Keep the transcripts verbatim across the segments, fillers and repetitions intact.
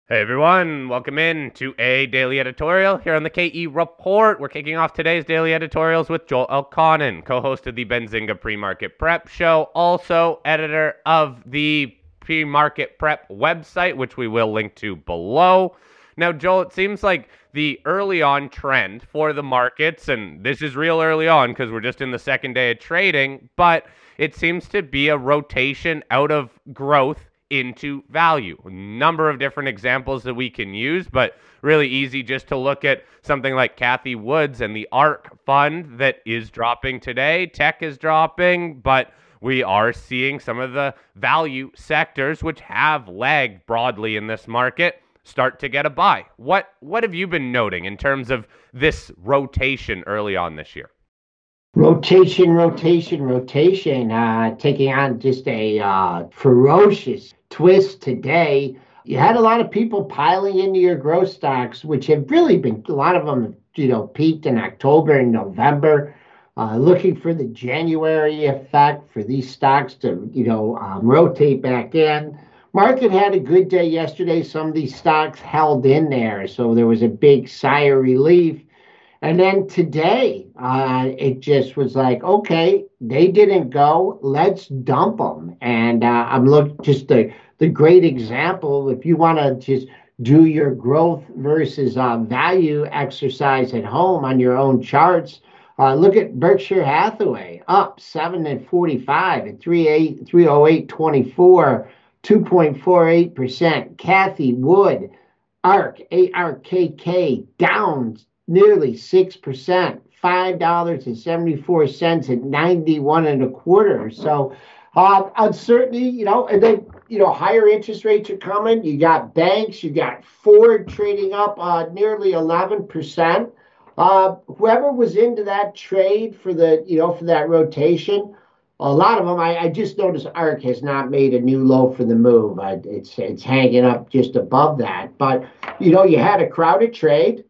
Hey everyone, welcome in to a daily editorial here on the K E Report. We're kicking off today's daily editorials with Joel Elconin, co-host of the Benzinga Pre-Market Prep Show, also editor of the Pre-Market Prep website, which we will link to below. Now, Joel, it seems like the early on trend for the markets, and this is real early on because we're just in the second day of trading, but it seems to be a rotation out of growth into value. A number of different examples that we can use, but really easy just to look at something like Cathie Woods and the ARK fund that is dropping today. Tech is dropping, but we are seeing some of the value sectors which have lagged broadly in this market start to get a buy. What what have you been noting in terms of this rotation early on this year? Rotation, rotation, rotation, uh, taking on just a uh, ferocious twist today. You had a lot of people piling into your growth stocks, which have really been, a lot of them, you know, peaked in October and November, uh, looking for the January effect for these stocks to, you know, um, rotate back in. Market had a good day yesterday. Some of these stocks held in there, so there was a big sigh of relief. And then today, uh, it just was like, okay, they didn't go. Let's dump them. And uh, I'm look just the the great example. If you want to just do your growth versus uh, value exercise at home on your own charts, uh, look at Berkshire Hathaway up seven and forty-five at three eight three oh eight twenty four, two point four eight percent. Cathie Wood, ARK A R K K down nearly six percent, five dollars and seventy-four cents at ninety-one and a quarter. So uh, uncertainty, you know, and then, you know, higher interest rates are coming. You got banks, you got Ford trading up uh, nearly eleven percent. Uh, whoever was into that trade for the, you know, for that rotation, a lot of them, I, I just noticed ARK has not made a new low for the move. I, it's it's hanging up just above that. But, you know, you had a crowded trade.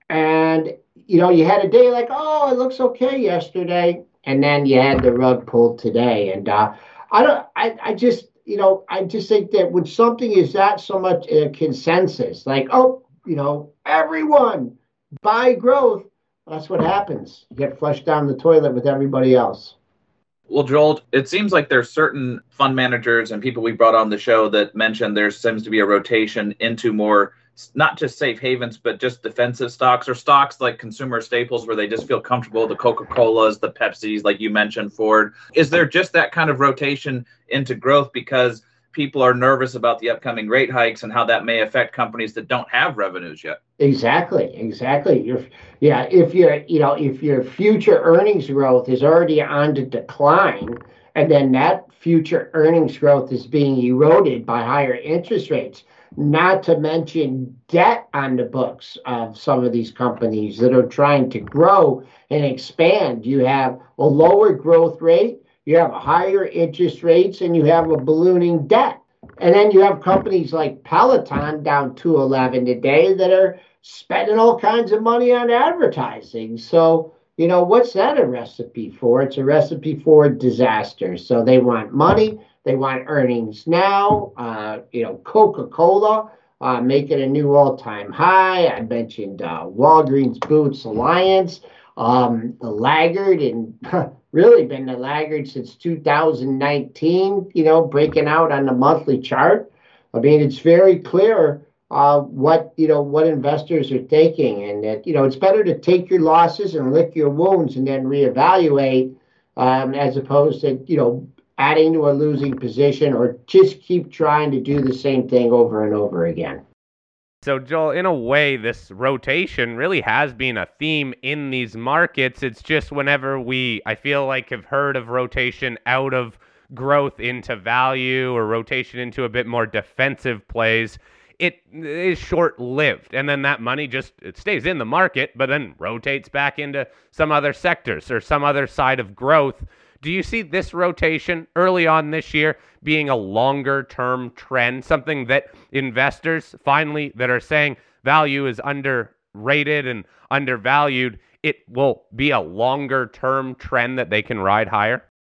And, you know, you had a day like, oh, it looks okay yesterday. And then you had the rug pulled today. And uh, I don't, I, I just, you know, I just think that when something is that so much a consensus, like, oh, you know, everyone buy growth, that's what happens. You get flushed down the toilet with everybody else. Well, Joel, it seems like there's certain fund managers and people we brought on the show that mentioned there seems to be a rotation into more not just safe havens, but just defensive stocks or stocks like consumer staples where they just feel comfortable, the Coca-Colas, the Pepsis, like you mentioned, Ford. Is there just that kind of rotation into growth because people are nervous about the upcoming rate hikes and how that may affect companies that don't have revenues yet? Exactly, exactly. You're, yeah, if you're, you know, if your future earnings growth is already on to decline, and then that future earnings growth is being eroded by higher interest rates, not to mention debt on the books of some of these companies that are trying to grow and expand. You have a lower growth rate, you have higher interest rates, and you have a ballooning debt. And then you have companies like Peloton down two eleven today that are spending all kinds of money on advertising. So, you know, what's that a recipe for? It's a recipe for disaster. So they want money, they want earnings now. Uh, you know, Coca-Cola uh, making a new all-time high. I mentioned uh, Walgreens Boots Alliance, um, the laggard, and really been the laggard since two thousand nineteen, you know, breaking out on the monthly chart. I mean, it's very clear uh, what, you know, what investors are taking, and that, you know, it's better to take your losses and lick your wounds and then reevaluate um, as opposed to, you know, adding to a losing position or just keep trying to do the same thing over and over again. So, Joel, in a way, this rotation really has been a theme in these markets. It's just whenever we, I feel like, have heard of rotation out of growth into value or rotation into a bit more defensive plays, it is short-lived. And then that money just it stays in the market, but then rotates back into some other sectors or some other side of growth. Do you see this rotation early on this year being a longer term trend, something that investors finally that are saying value is underrated and undervalued, it will be a longer term trend that they can ride higher?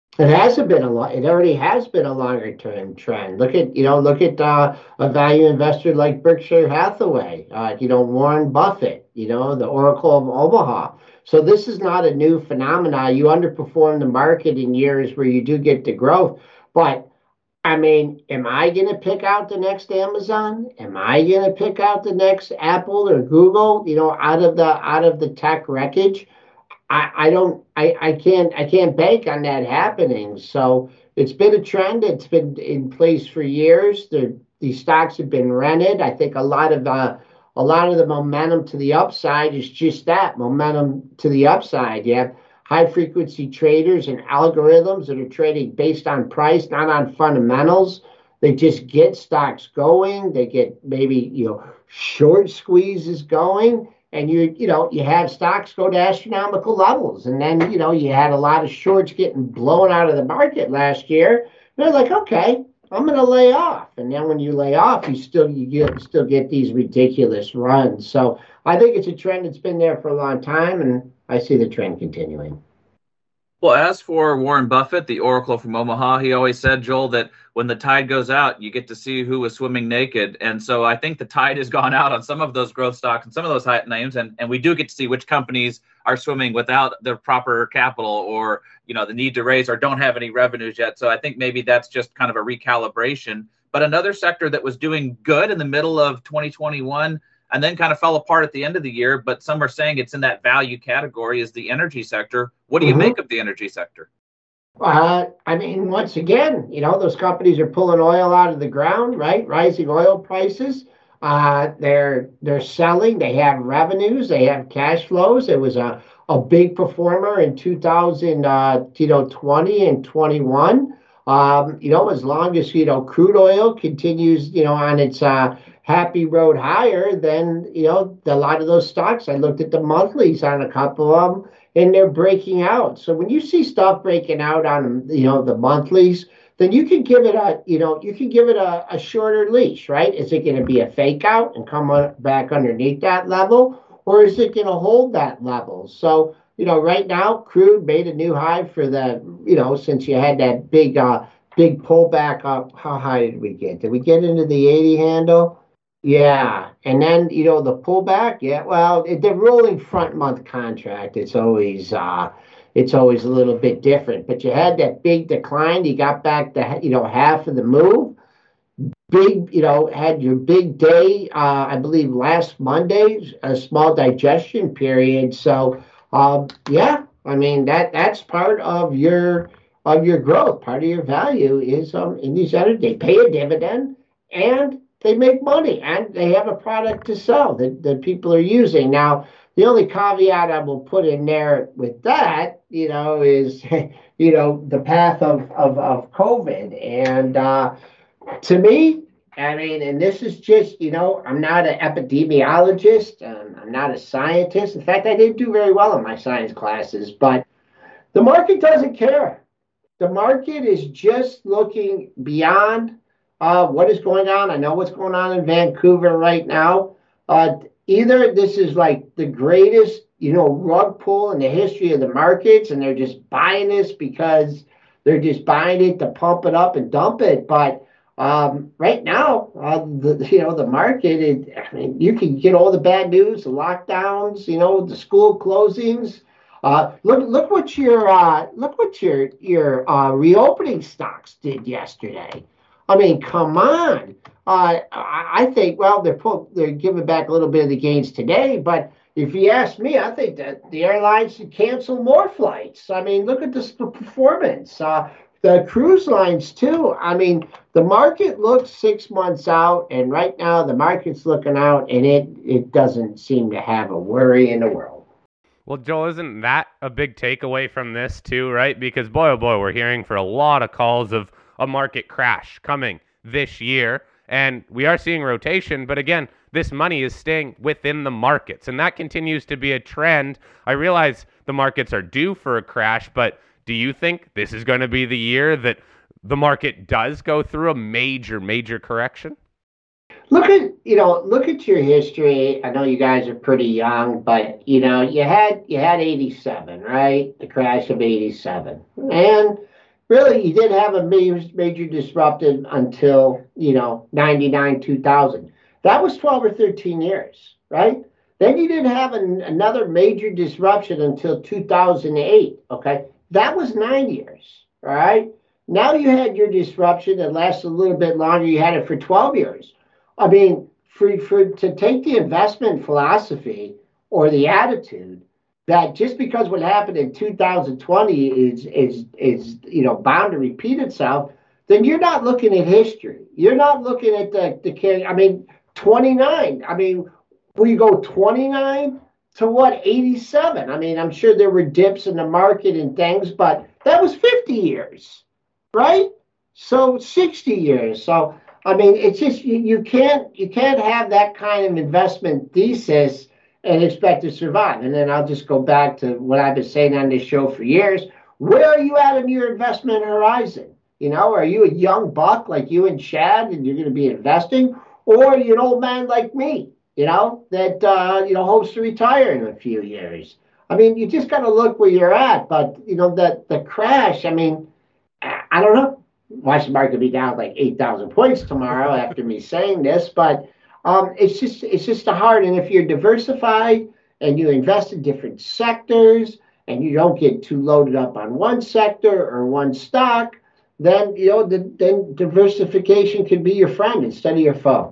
It hasn't been a lot. It already has been a longer term trend. Look at, you know, look at uh, a value investor like Berkshire Hathaway, uh, you know, Warren Buffett, you know, the Oracle of Omaha. So this is not a new phenomenon. You underperform the market in years where you do get the growth. But I mean, am I going to pick out the next Amazon? Am I going to pick out the next Apple or Google, you know, out of the out of the tech wreckage? I, I don't I, I can't I can't bank on that happening. So it's been a trend. It's been in place for years. The these stocks have been rented. I think a lot of uh, a lot of the momentum to the upside is just that momentum to the upside. You have high frequency traders and algorithms that are trading based on price, not on fundamentals. They just get stocks going. They get maybe you know short squeezes going, and you you know you have stocks go to astronomical levels, and then you know you had a lot of shorts getting blown out of the market last year. They're like, okay, I'm going to lay off, and then when you lay off, you still you get still get these ridiculous runs. So I think it's a trend that's been there for a long time, and I see the trend continuing. Well, as for Warren Buffett, the Oracle from Omaha, he always said, Joel, that when the tide goes out, you get to see who was swimming naked. And so I think the tide has gone out on some of those growth stocks and some of those high names. And, and we do get to see which companies are swimming without the proper capital or, you know, the need to raise or don't have any revenues yet. So I think maybe that's just kind of a recalibration. But another sector that was doing good in the middle of twenty twenty-one and then kind of fell apart at the end of the year, but some are saying it's in that value category, is the energy sector. What do you mm-hmm. make of the energy sector? Uh, I mean, once again, you know, those companies are pulling oil out of the ground, right? Rising oil prices. Uh, they're they're selling. They have revenues. They have cash flows. It was a, a big performer in two thousand, uh, you know, twenty and twenty-one. Um, you know, as long as, you know, crude oil continues, you know, on its uh, happy road higher, then, you know, a lot of those stocks, I looked at the monthlies on a couple of them, and they're breaking out. So when you see stuff breaking out on, you know, the monthlies, then you can give it a, you know, you can give it a, a shorter leash, right? Is it going to be a fake out and come on, back underneath that level, or is it going to hold that level? So, you know, right now, crude made a new high for the, you know, since you had that big, uh, big pullback up. How high did we get? Did we get into the eighty handle? Yeah. And then, you know, the pullback. Yeah. Well, it, the rolling front month contract, it's always, uh, it's always a little bit different. But you had that big decline. You got back to, you know, half of the move. Big, you know, had your big day, uh, I believe last Monday, a small digestion period. So, um, yeah, I mean, that that's part of your of your growth. Part of your value is um, in these entities. They pay a dividend and they make money and they have a product to sell that, that people are using. Now, the only caveat I will put in there with that, you know, is, you know, the path of, of, of COVID. And uh, to me, I mean, and this is just, you know, I'm not an epidemiologist. Um, I'm not a scientist. In fact, I didn't do very well in my science classes, but the market doesn't care. The market is just looking beyond uh, what is going on. I know what's going on in Vancouver right now. Uh, either this is like the greatest, you know, rug pull in the history of the markets, and they're just buying this because they're just buying it to pump it up and dump it. But Um, right now, uh, the, you know, the market, it, I mean, you can get all the bad news, the lockdowns, you know, the school closings. Uh, look, look what your, uh, look what your, your uh, reopening stocks did yesterday. I mean, come on. Uh, I, I think, well, they're pull, they're giving back a little bit of the gains today, but if you ask me, I think that the airlines should cancel more flights. I mean, look at this, the performance. Uh, The cruise lines, too. I mean, the market looks six months out, and right now the market's looking out, and it, it doesn't seem to have a worry in the world. Well, Joel, isn't that a big takeaway from this, too, right? Because, boy, oh, boy, we're hearing for a lot of calls of a market crash coming this year, and we are seeing rotation, but again, this money is staying within the markets, and that continues to be a trend. I realize the markets are due for a crash, but do you think this is going to be the year that the market does go through a major, major correction? Look at, you know, look at your history. I know you guys are pretty young, but, you know, you had, you had eighty-seven, right? The crash of eighty-seven. And really, you did have a major, major disruption until, you know, ninety-nine, two thousand. That was twelve or thirteen years, right? Then you didn't have an, another major disruption until two thousand eight, okay? That was nine years, all right? Now you had your disruption that lasted a little bit longer. You had it for twelve years. I mean, for, for to take the investment philosophy or the attitude that just because what happened in two thousand twenty is is is you know bound to repeat itself, then you're not looking at history. You're not looking at the the I mean, twenty-nine. I mean, we go twenty-nine to what, eighty-seven. I mean, I'm sure there were dips in the market and things, but that was fifty years, right? So sixty years. So I mean, it's just you, you can't you can't have that kind of investment thesis and expect to survive. And then I'll just go back to what I've been saying on this show for years. Where are you at in your investment horizon? You know, are you a young buck like you and Chad and you're going to be investing? Or are you an old man like me, you know, that, uh, you know, hopes to retire in a few years? I mean, you just got to look where you're at. But, you know, the, the crash, I mean, I don't know. Watch the market be down like eight thousand points tomorrow after me saying this, but Um, it's just it's just a hard. And if you're diversified and you invest in different sectors and you don't get too loaded up on one sector or one stock, then you know the, then diversification can be your friend instead of your foe.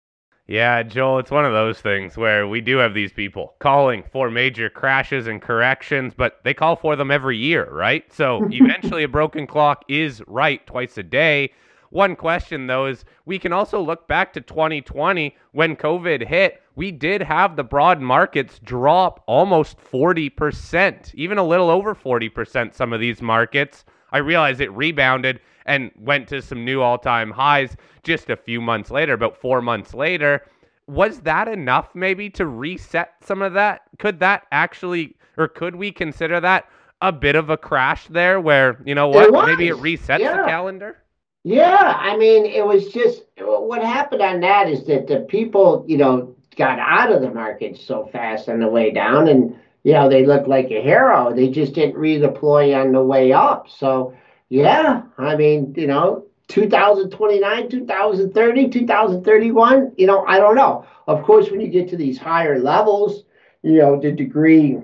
Yeah, Joel, it's one of those things where we do have these people calling for major crashes and corrections, but they call for them every year, right? So eventually a broken clock is right twice a day. One question, though, is we can also look back to twenty twenty when COVID hit. We did have the broad markets drop almost forty percent, even a little over forty percent, some of these markets. I realize it rebounded and went to some new all-time highs just a few months later, about four months later. Was that enough maybe to reset some of that? Could that actually, or could we consider that a bit of a crash there where, you know what, it maybe it resets yeah. the calendar? Yeah, I mean, it was just what happened on that is that the people, you know, got out of the market so fast on the way down, and you know they looked like a hero. They just didn't redeploy on the way up. So, yeah, I mean, you know, two thousand twenty-nine, two thousand thirty, two thousand thirty-one, you know, I don't know. Of course, when you get to these higher levels, you know, the degree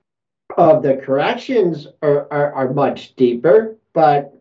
of the corrections are are, are much deeper, but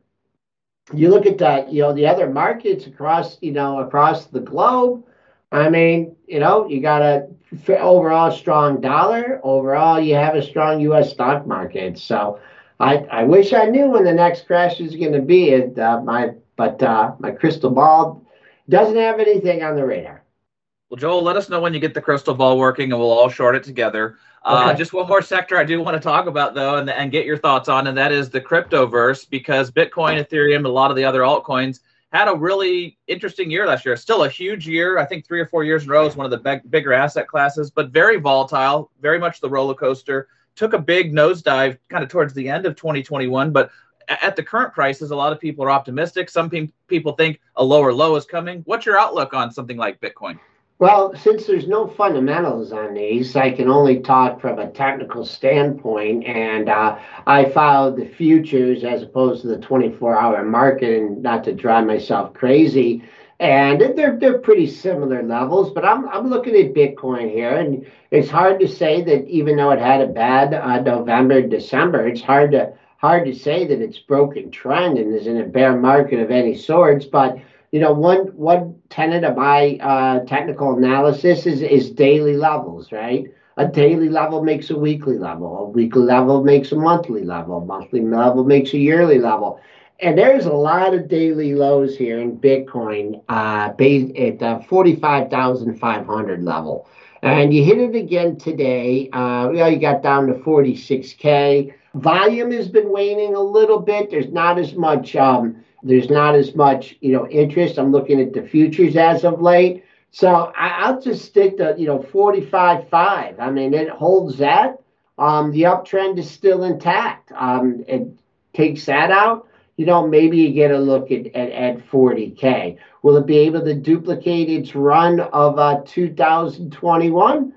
you look at that, you know, the other markets across, you know, across the globe. I mean, you know, you got a overall strong dollar. Overall, you have a strong U S stock market. So I, I wish I knew when the next crash is going to be. It, uh, my, but uh, my crystal ball doesn't have anything on the radar. Well, Joel, let us know when you get the crystal ball working, and we'll all short it together. Uh, okay. Just one more sector I do want to talk about, though, and, and get your thoughts on, and that is the cryptoverse, because Bitcoin, Ethereum, a lot of the other altcoins had a really interesting year last year. Still a huge year. I think three or four years in a row is one of the big, bigger asset classes, but very volatile, very much the roller coaster. Took a big nosedive kind of towards the end of twenty twenty-one, but at the current prices, a lot of people are optimistic. Some pe- people think a lower low is coming. What's your outlook on something like Bitcoin? Well, since there's no fundamentals on these, I can only talk from a technical standpoint, and uh, I follow the futures as opposed to the twenty-four hour market, and not to drive myself crazy. And they're they're pretty similar levels, but I'm I'm looking at Bitcoin here, and it's hard to say that even though it had a bad uh, November, December, it's hard to hard to say that it's broken trend and is in a bear market of any sorts, but. You know, one one tenet of my uh, technical analysis is is daily levels, right? A daily level makes a weekly level. A weekly level makes a monthly level. A monthly level makes a yearly level. And there's a lot of daily lows here in Bitcoin uh, based at the forty-five thousand five hundred level. And you hit it again today. Uh, well, you got down to forty-six K. Volume has been waning a little bit. There's not as much... Um, There's not as much, you know, interest. I'm looking at the futures as of late. So I, I'll just stick to, you know, forty-five five. I mean, it holds that. Um, the uptrend is still intact. Um, it takes that out. You know, maybe you get a look at, at, at forty K. Will it be able to duplicate its run of uh, two thousand twenty-one?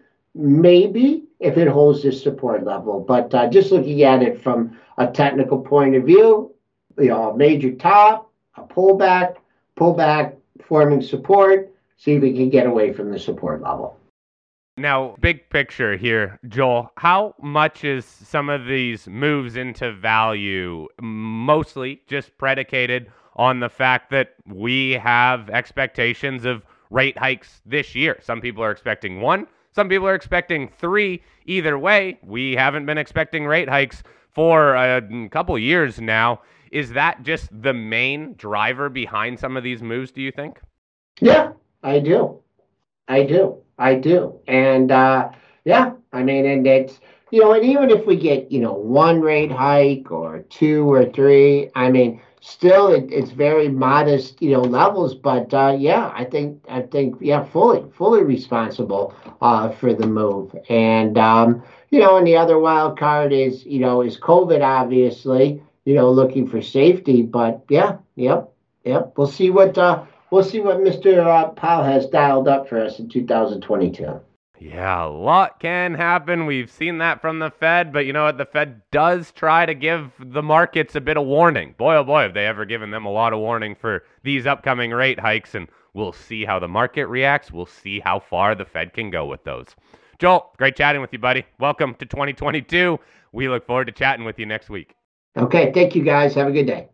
Maybe, if it holds this support level. But uh, just looking at it from a technical point of view, you know, a major top, a pullback, pullback forming support, see if we can get away from the support level. Now, big picture here, Joel, how much is some of these moves into value mostly just predicated on the fact that we have expectations of rate hikes this year? Some people are expecting one, some people are expecting three. Either way, we haven't been expecting rate hikes for a couple years now. Is that just the main driver behind some of these moves, do you think? Yeah, I do. I do. I do. And uh, yeah, I mean, and it's, you know, and even if we get, you know, one rate hike or two or three, I mean, still it, it's very modest, you know, levels. But uh, yeah, I think, I think, yeah, fully, fully responsible uh, for the move. And, um, you know, and the other wild card is, you know, is COVID, obviously, you know, looking for safety. But yeah, yep, yep. We'll see what, uh, We'll see what Mister Uh, Powell has dialed up for us in two thousand twenty-two. Yeah, a lot can happen. We've seen that from the Fed, but you know what? The Fed does try to give the markets a bit of warning. Boy, oh boy, have they ever given them a lot of warning for these upcoming rate hikes, and we'll see how the market reacts. We'll see how far the Fed can go with those. Joel, great chatting with you, buddy. Welcome to twenty twenty-two. We look forward to chatting with you next week. Okay, thank you guys. Have a good day.